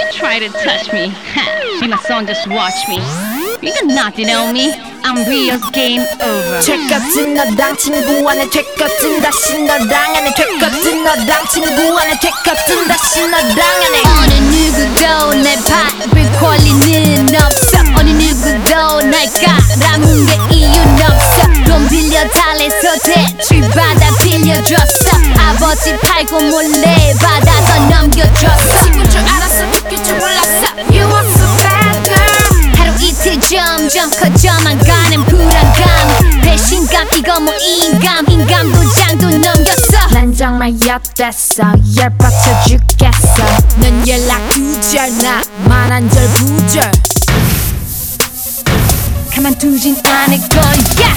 you try to touch me, be my son, just watch me. You got nothing on me, I'm real, game over. 죄 같은 너랑 친구 안에 죄 같은 다시 너랑 안에 죄 같은 너랑 친구 안에 죄 같은 다시 너랑 안에 어느 누구도 내 발을 권리는 없어. 어느 누구도 날 깔아뭉개 이유는 없어. 돈 빌려달래서 대출받아 빌려줬어. 아버지 팔고 몰래 받아서 넘겨줬어. 죽을 줄 알았어 죽을 줄 몰랐어. You are so bad girl. 하루 이틀 점점 커져만 가는 불안감, 배신감, 이거 뭐 인감 도장도 넘겼어. 난 정말 엿됐어. 열받쳐 죽겠어. 넌 연락 두절 나만 안절부절. 가만두진 않을 거야.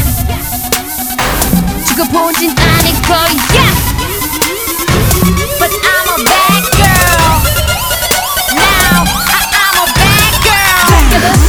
죽어보진 않을 거야. But I'm a bad girl. Now I'm a bad girl.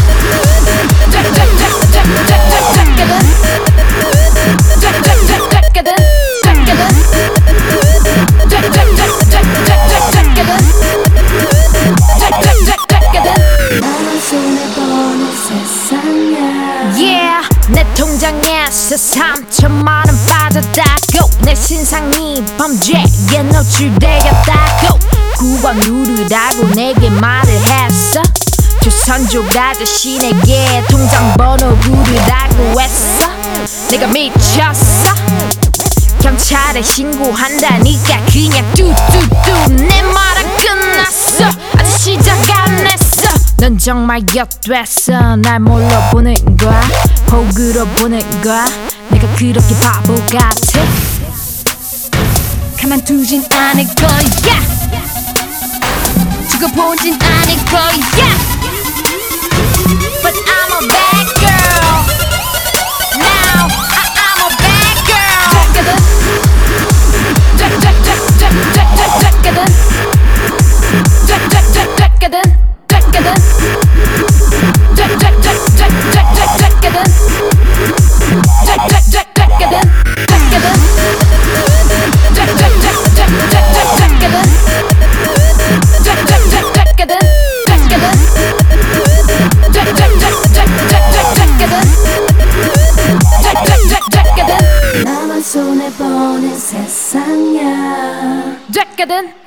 Yeah, 내 통장에서 3천만 원 빠졌다고. 내 신상이 범죄에 노출되었다고. 구원 누르라고 내게 말을 했어. 조선족 아저씨에게 통장 번호 부르라고 했어. 내가 미쳤어. 경찰에 신고한다니까 그냥 뚜뚜뚜. 내 말은 끝났어. 아직 시작 안 했어. 넌 정말 엿됐어. 날 뭘로 보는 거야? 호구로 보는 거야? 내가 그렇게 바보 같아? 가만두진 않을 거야. 죽어보진 않을 거야. But I'm a bad girl. Now I'm a bad girl. 나만 손해보는 세상이야. 됐거든.